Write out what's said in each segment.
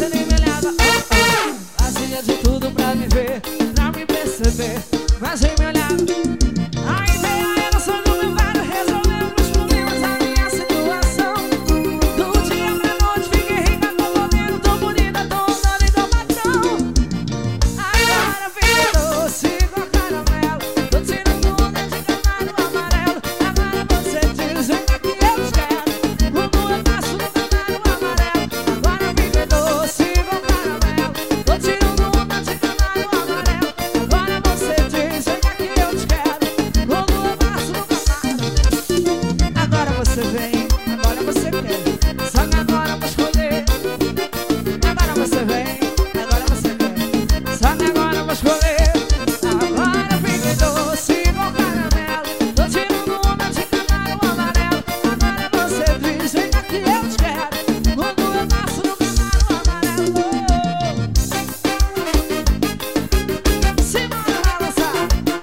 você nem me olhava. Fazia de tudo pra me ver, pra me perceber, mas nem me olhava. Aí veio a emoção do meu velho, resolveu meus problemas, a minha situação. Do dia pra noite fiquei rica, tô comendo, tô bonita, tô andando igual patrão. Agora fica doce com caramelo, tô tirando onda de camarão amarelo. Agora você diz, vem cá que eu te quero, quando eu passo no camarão amarelo. Agora fica doce com caramelo, tô tirando onda de camarão amarelo. Agora você diz, vem cá que eu te quero, quando eu passo no camarão. Agora você vem, agora você quer, só que agora eu vou escolher. Agora você vem, agora você quer, só que agora eu vou escolher. Agora fica doce com caramelo, tô tirando onda de camarão amarelo. Agora você diz, vem cá que eu te quero, quando eu passo no camarão amarelo. Simbora balançar.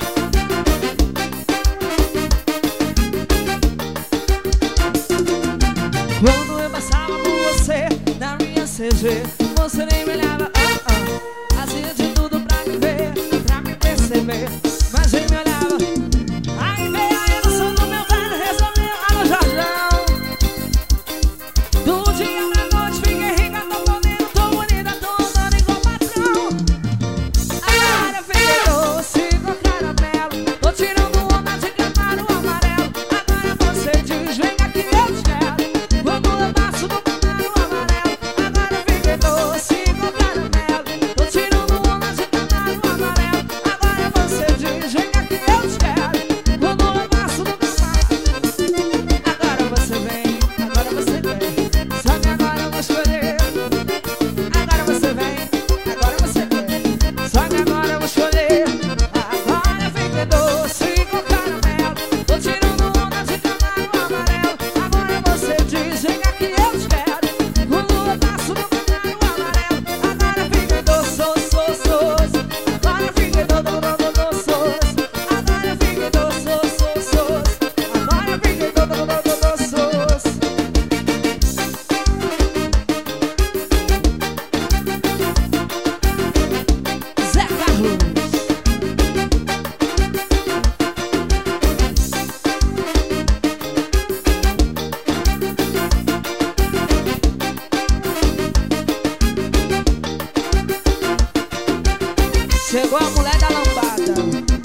Quando eu passava por você na minha CG, você nem me olhava. Fazia de tudo pra me ver, pra me perceber, mas nem me olhava. Aí veio a emoção do meu velho, resolveu. Alô, Jorjão. Do dia pra noite fiquei rica, tô comendo, tô bonita, tô andando igual patrão. Agora fiquei doce com caramelo, tô tirando onda de camarão amarelo. Agora você diz, vem cá que eu te quero, quando eu passo no camarão amarelo. Agora fiquei doce com caramelo, tô tirando onda de camarão amarelo. Agora você diz, vem cá que eu te quero, quando eu passo no camarão. Agora você vem, agora você quer, só que agora eu vou escolher. Agora você vem, agora você quer, só que agora eu vou escolher. Agora fica doce com caramelo, tô tirando onda de camarão amarelo. Agora você diz, vem cá que eu te quero, quando eu passo no camarão amarelo. Agora fica doce, doce, doce, doce. Agora fica doce, doce, doce, doce. Agora fica doce, doce, doce, doce. Agora fica doce, doce, doce, doce. Zé Carlos. Chegou a mulher da lambada.